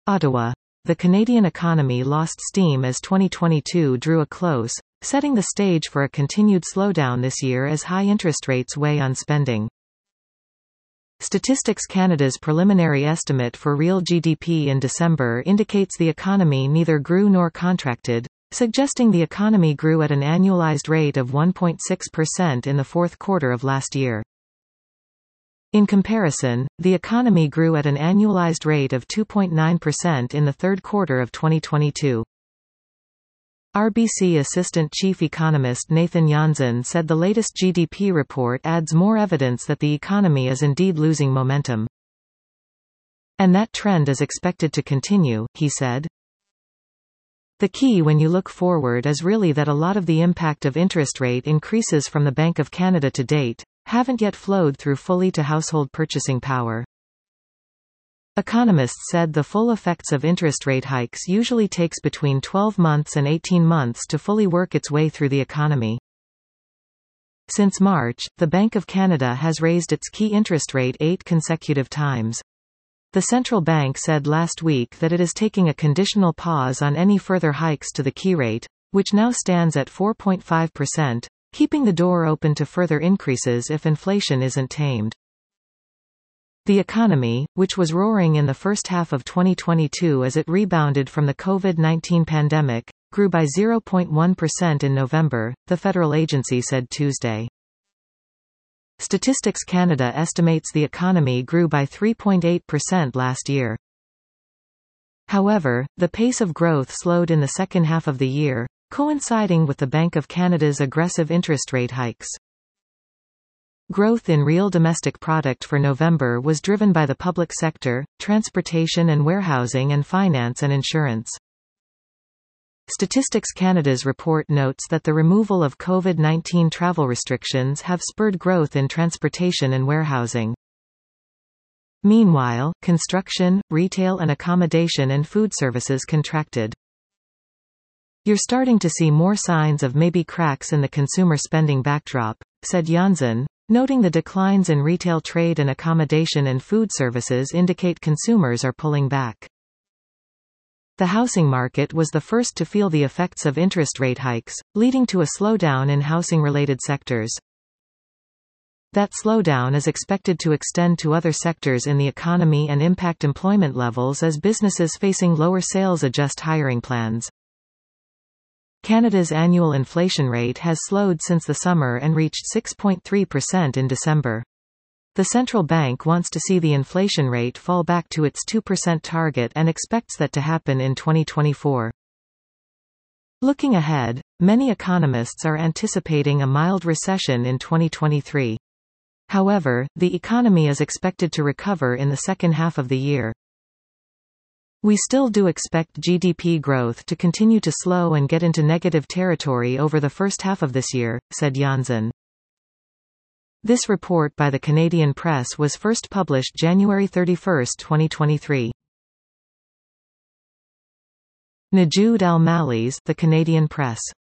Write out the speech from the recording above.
Ottawa. The Canadian economy lost steam as 2022 drew a close, setting the stage for a continued slowdown this year as high interest rates weigh on spending. Statistics Canada's preliminary estimate for real GDP in December indicates the economy neither grew nor contracted, suggesting the economy grew at an annualized rate of 1.6% in the fourth quarter of last year. In comparison, the economy grew at an annualized rate of 2.9% in the third quarter of 2022. RBC Assistant Chief Economist Nathan Janzen said the latest GDP report adds more evidence that the economy is indeed losing momentum. And that trend is expected to continue, he said. The key when you look forward is really that a lot of the impact of interest rate increases from the Bank of Canada to date haven't yet flowed through fully to household purchasing power. Economists said the full effects of interest rate hikes usually takes between 12 months and 18 months to fully work its way through the economy. Since March, the Bank of Canada has raised its key interest rate 8 consecutive times. The central bank said last week that it is taking a conditional pause on any further hikes to the key rate, which now stands at 4.5%, keeping the door open to further increases if inflation isn't tamed. The economy, which was roaring in the first half of 2022 as it rebounded from the COVID-19 pandemic, grew by 0.1% in November, the federal agency said Tuesday. Statistics Canada estimates the economy grew by 3.8% last year. However, the pace of growth slowed in the second half of the year, coinciding with the Bank of Canada's aggressive interest rate hikes. Growth in real domestic product for November was driven by the public sector, transportation and warehousing, and finance and insurance. Statistics Canada's report notes that the removal of COVID-19 travel restrictions have spurred growth in transportation and warehousing. Meanwhile, construction, retail and accommodation and food services contracted. You're starting to see more signs of maybe cracks in the consumer spending backdrop, said Janzen, noting the declines in retail trade and accommodation and food services indicate consumers are pulling back. The housing market was the first to feel the effects of interest rate hikes, leading to a slowdown in housing-related sectors. That slowdown is expected to extend to other sectors in the economy and impact employment levels as businesses facing lower sales adjust hiring plans. Canada's annual inflation rate has slowed since the summer and reached 6.3% in December. The central bank wants to see the inflation rate fall back to its 2% target and expects that to happen in 2024. Looking ahead, many economists are anticipating a mild recession in 2023. However, the economy is expected to recover in the second half of the year. We still do expect GDP growth to continue to slow and get into negative territory over the first half of this year, said Janzen. This report by the Canadian Press was first published January 31, 2023. Najoud Al-Malli's The Canadian Press.